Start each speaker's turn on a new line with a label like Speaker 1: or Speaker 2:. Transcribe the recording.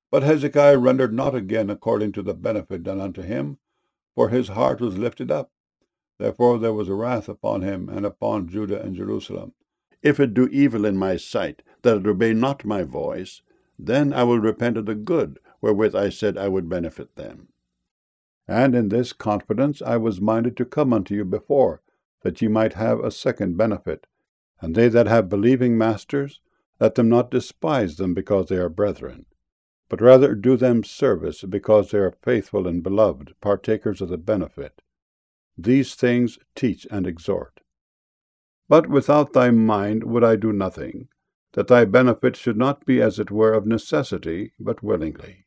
Speaker 1: But Hezekiah rendered not again according to the benefit done unto him, for his heart was lifted up. Therefore there was a wrath upon him and upon Judah and Jerusalem. If it do evil in my sight, that it obey not my voice, then I will repent of the good wherewith I said I would benefit them. And in this confidence I was minded to come unto you before, that ye might have a second benefit. And they that have believing masters, let them not despise them because they are brethren, but rather do them service because they are faithful and beloved, partakers of the benefit. These things teach and exhort. But without thy mind would I do nothing, that thy benefit should not be as it were of necessity, but willingly.